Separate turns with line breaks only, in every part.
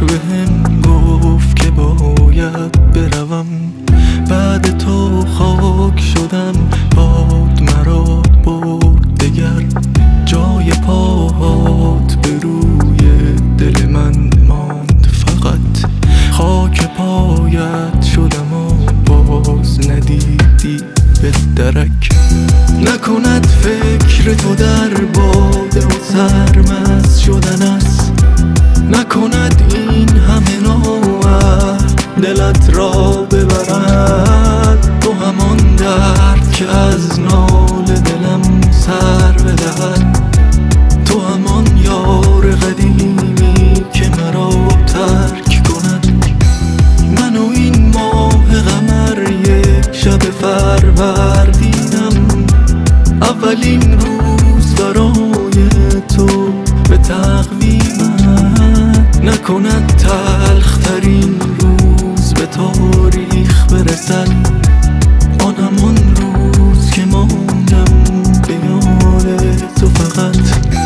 بهم گفت که باید بروم، بعد تو خاک شدم، باد مرا برد دگر، جای پاهات به روی دل من ماند، فقط خاک پایت شدم و باز ندیدی به درک. نکند فکر تو در باده و سرمست شدن است، نکند این همه نوع دلت را ببرد، تو همان درد که از نال دلم سر بدهد، تو همان یار قدیمی که مرا ترک کند. من و این ماه قمر یک شب فروردینم، اولین روز برای تو به تقویمت، نکند تلخ ترین روز به تاریخ برسد، آن همان روز که ماندم به یاد تو فقط.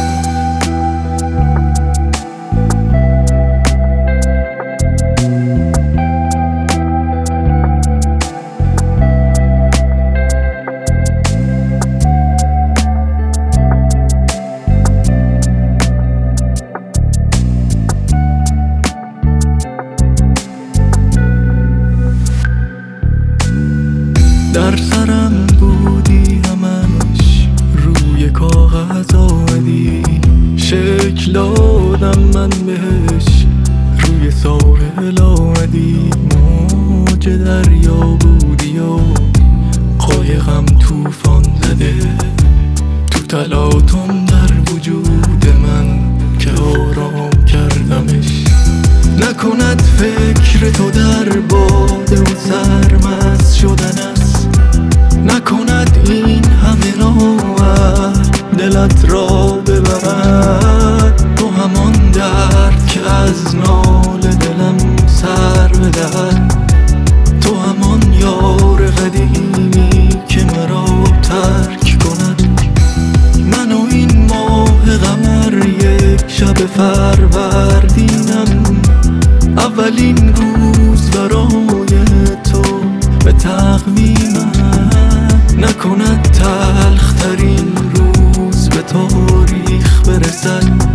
در سرم بودی همش روی کاغذ آمدی، شکل دادم من بهش روی ساحل آمدی، موج دریا بودی و قایقم توفان زده، تو تلاطم در وجود من که آرام کردمش. نکند فکر تو در باده و سرمست شدن است، نکند این همه نوع دلت را ببرد، تو همان درد که از نال دلم سر بدهد، تو همان یار قدیمی که مرا ترک کند. من و این ماه قمر یک شب فروردینم، اولین روز برای تو به تقویمت، نکند تلخ ترین روز به تاریخ برسد،